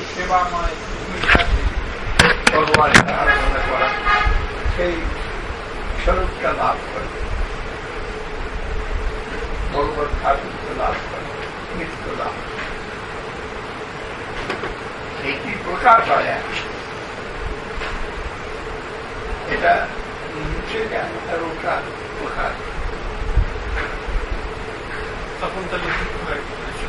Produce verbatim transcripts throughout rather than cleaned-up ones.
সেবাময় সাথে ভগবানের আরাধনা করা, সেই স্বরূপটা লাভ করে, ভগবত ঠাকুরত্ব লাভ করে, নিত্য লাভ, এইটি প্রকাশ হয়। এটা মুছে যায়, আর ওটা প্রকাশ। তখন তাহলে দুঃখ হয়,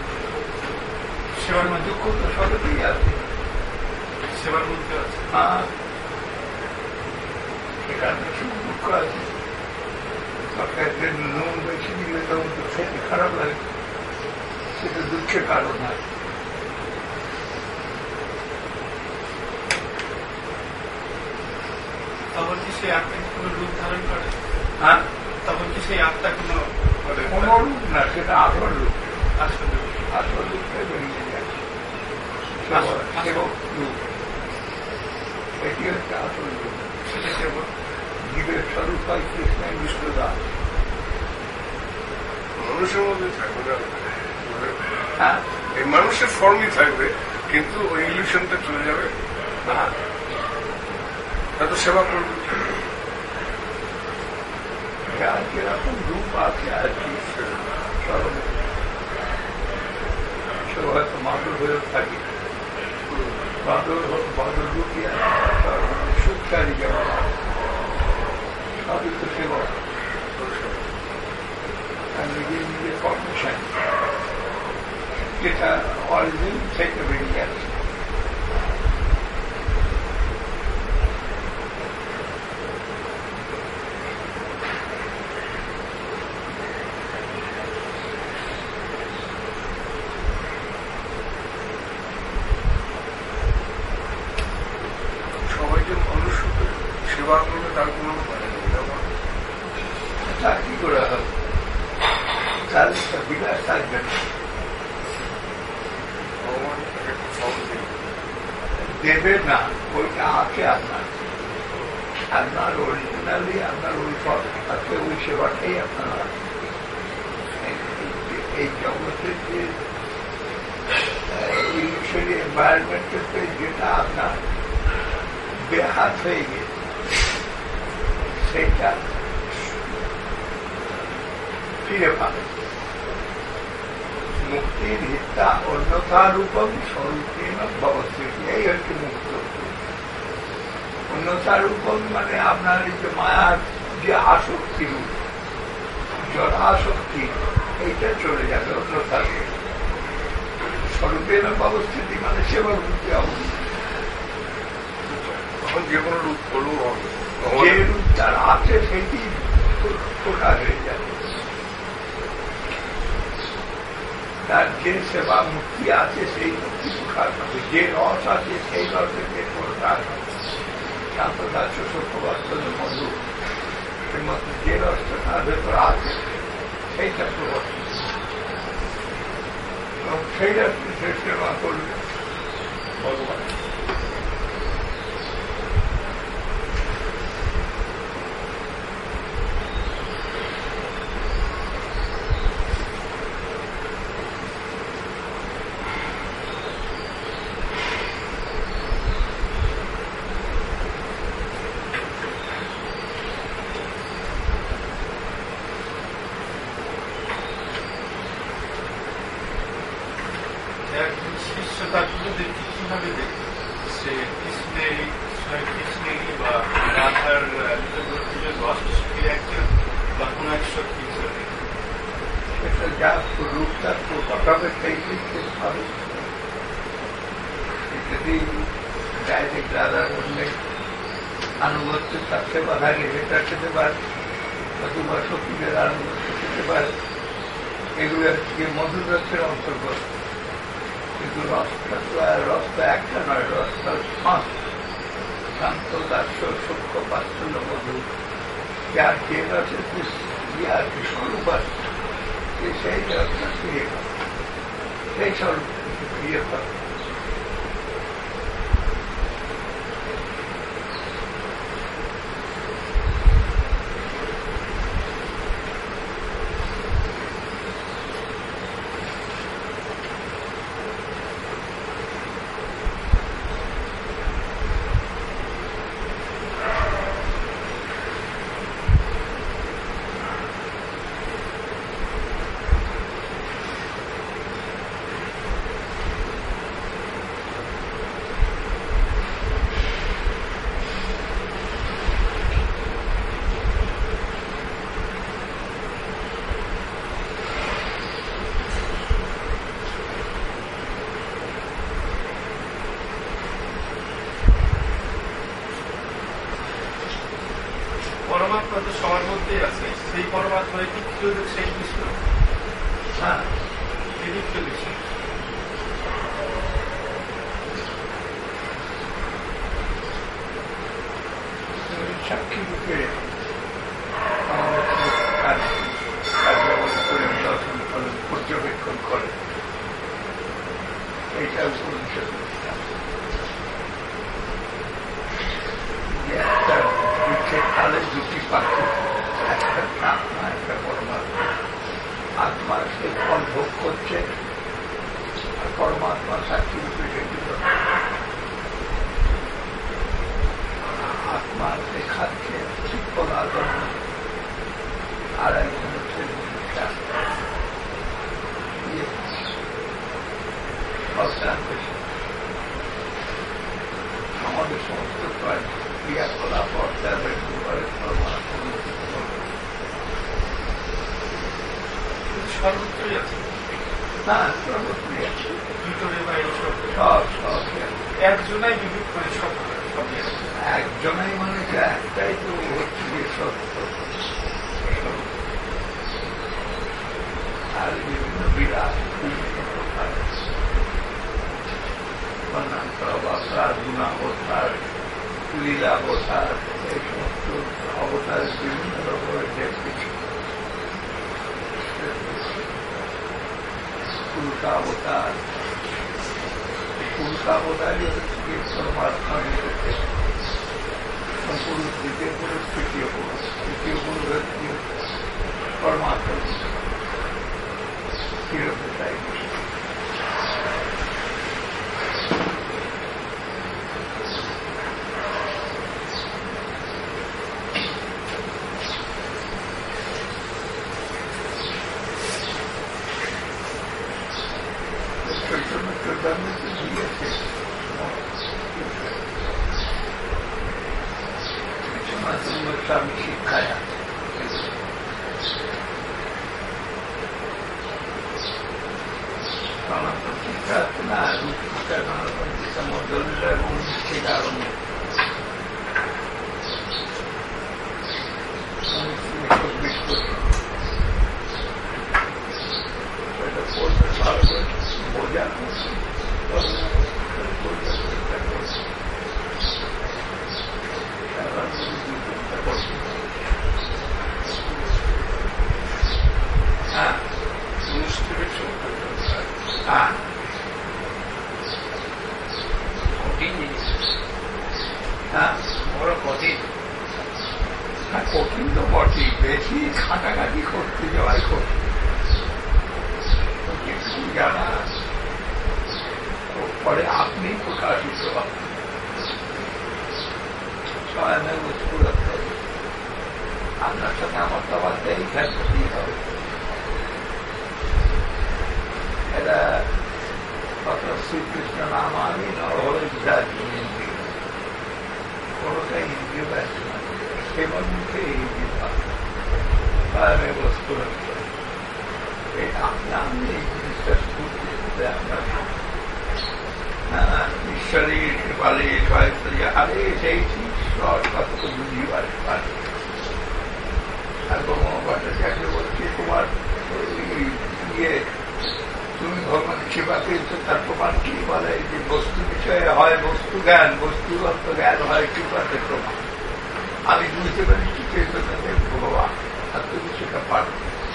সেবার মধ্যে দুঃখ তো সবেতেই আছে, সেবার মধ্যে আছে। হ্যাঁ, সেখানে খুব দুঃখ আছে। সরকারের নুন বেশি দিলে তখন তো খেতে খারাপ লাগে, সেটা দুঃখের কারণ হয়। তখন কি সেই আত্মা কোনো রূপ ধারণ করে? হ্যাঁ, তখন কি সেই আত্মা কোনো কোনো রূপ না, সেটা আসল রূপ। আসল আসল রূপটাই বেরিয়ে যায়, সেবক রূপ। এটি হচ্ছে আসল রূপ। সেটা সেবক জীবের স্বরূপ হয় কৃষ্ণের বিষ্ণুদাস। মানুষের মধ্যে থাকবে না, হ্যাঁ, এই মানুষের ফর্মই থাকবে, কিন্তু ওই ইলিউশনটা চলে যাবে। হ্যাঁ, তাতে সেবা করবে। যার যেরকম রূপ আছে আর কি, স্মরণে সে হয়তো মাদুর হয়েও থাকে, বাদর বাদর রূপই আছে, সুখচারী যেমন সবই তো সেবা, নিজের নিজের কর্মশালী, যেটা অরিজিন থেকে বেরিয়ে আছে। সবাই যে মানুষ সেবা করবে তার কোনো মানে নেই। তা কি করে হবে? তার একটা বিলাস থাকবে না, ভগবান তাকে ফল দেবে। দেবে না, ওইটা আছে আপনার। আপনার অরিজিনালি আপনার ওই ফল আছে, ওই সেবাটাই আপনার আছে। এই জগতের যে ইলিউশনারি এনভায়রনমেন্টে যেটা আপনার বেহাত হয়ে গেছে, সেটা ফিরে পাবে। মুক্তির হিতা অন্যথা রূপম স্বরূপেণ ভবস্থিতি, এই হচ্ছে মুক্ত। অন্যথা রূপম মানে আপনার এই যে মায়ার যে আসক্তি রূপ, জড় আসক্তি, এইটা চলে যাবে অন্যথা। স্বরূপেণ ভবস্থিতি মানে সেবা রূপে অবস্থিত। তখন যে কোনো রূপ করলেও হবে, যে রূপ তার আছে সেটি প্রকাশ হয়ে যাবে। তার যে সেবা মুক্তি আছে সেই মুক্তি প্রকাশ হবে, যে রস আছে সেই রসের যে প্রকাশ হবে। শান্ত দাস সত্যবাস্তব মধু, সেই মতো যে রসটা তার ভেতর আছে সেইটা প্রবর্তন, এবং সেই রসটি সে সেবা করবে ভগবান। শিষ্য তার গুরুদেবকে কিভাবে দেখে, সে কৃষ্ণের কৃষ্ণেরই বা রাধার রসের একজন বা কোন এক শক্তি হিসেবে সেটা যা রূপটা প্রকট হবে সেইটাই হবে। যদি ডাইরেক্ট রাধার মধ্যে আনুগত্যের সাথে বাধা গেছে তা খেতে পারে, অথবা শক্তিদের আনুগত্য খেতে পারে, এগুলো হচ্ছে মধুর রসের অন্তর্গত। কিন্তু রসটা তো আর রসটা একটা নয়, রসটা পাঁচ, শান্ত দাস্য সূক্ষ্ম পাচ্ছন্দ মধু, যার যে রসের আর কি স্বরূপ আছে সেই রসটা ফিরে পাবে, সেই স্বরূপ ফিরে পাবে। সবার মধ্যেই আছে, সেই পরমাত্মা কি সেই কৃষ্ণ? হ্যাঁ, এই নিত্য কৃষ্ণ। সাক্ষী রূপে আমাদের কাজ কার্যাবলী পরিদর্শন করেন, পর্যবেক্ষণ করেন, এইটা উপনিষদ যে একটা বৃক্ষের তালে দুটি পাখি, একটা আত্মা, একটা পরমাত্মা। আত্মা সে ফল ভোগ করছে আর পরমাত্মা সাক্ষী রূপে সেগুলো আত্মা সে খাচ্ছে ফল আদর, আর একজন হচ্ছে আমাদের সমস্ত ক্রিয়াকলাপ অবজারভেশন করে সর্বত্রই আছে। হ্যাঁ, সর্বত্রই আছে, ভিতরে বাইরে সব সব সব একজনাই বিভেদ করে সব সব একজনাই মানে একটাই তো হচ্ছে যে সত্য। আর বিভিন্ন বিরাট বিভিন্ন প্রকার অবতার, গুণাবতার, লীলাবতার, এই সমস্ত অবতারের বিভিন্ন রকমের যে কিছু পুরুষাবতার, পুরুষাবতারই হচ্ছে পরমাত্মা হচ্ছে পুরুষ, দ্বিতীয় পুরুষ, তৃতীয় পুরুষ, তৃতীয় পুরুষ হচ্ছে পরমাত্মা চিরতাই। স্বামী শিক্ষায় শিক্ষা আছে না, শিক্ষা নানা মধ্যলিল এবং নিশ্চিত আরম্ভ চব্বিশ বছর এটা পড়বে ভালো করে বোঝার হ্যাঁ হ্যাঁ কঠিন জিনিস। হ্যাঁ বড় কঠিন। হ্যাঁ কঠিন তো বটেই, বেশি ঘাটাঘাটি করতে যাওয়াই কঠিন। যারা পরে আপনি প্রকাশিত স্বয়ং বস্তু আপনার সাথে আমার তো আবার এই ক্ষেত্রেই হবে। এরা কত শ্রীকৃষ্ণ নাম আমি নরহরিদাস ইন্দ্রিয় কোনটাই ইন্দ্রিয় ব্যস্ত না, কেবল মুখে ইন্দ্রিয় স্বয়ং বস্তু এই আপনার এই জিনিসটা স্ফূর্তি আপনার ঈশ্বরী কৃপালী সহায়তালী আরে সেই ঈশ্বর কত বুঝিবার পারে। আর ব্রহ্মভট্টাচার্য বলছে তোমার ইয়ে তুমি ভগবানের সেবা পেয়েছ, তার প্রমাণ কি বলে যে বস্তু বিষয়ে হয় বস্তু জ্ঞান, বস্তুগত জ্ঞান হয় কৃপাতে প্রমাণ। আমি বুঝতে পারি কি চৈতন্যদেব ভগবান আর তুমি সেটা পারো।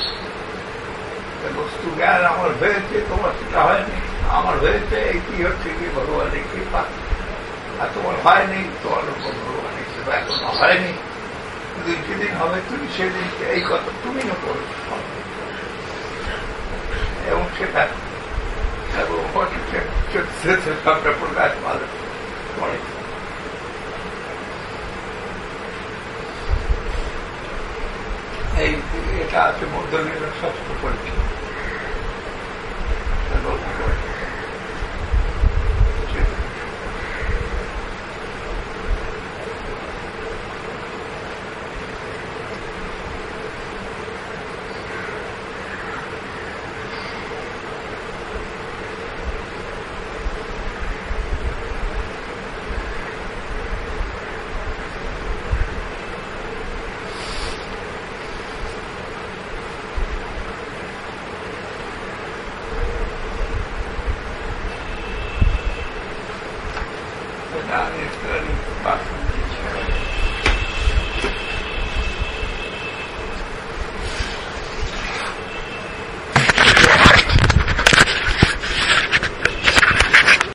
বস্তু জ্ঞান আমার হয়েছে, তোমার সেটা হয়নি। আমার হয়েছে এইটি হচ্ছে কি ভগবানের কৃপা, আর তোমার হয়নি, তোমার উপর ভগবানের সেবা এখনো হয়নি। কিন্তু যেদিন হবে তুমি সেদিন এই কথা তুমিও করো এবং সেটা সবটা প্রকাশ ভালো করে। এই এটা আছে মধ্যলীলা ষষ্ঠ পরিচয়। গান একটুখানি বাথরুম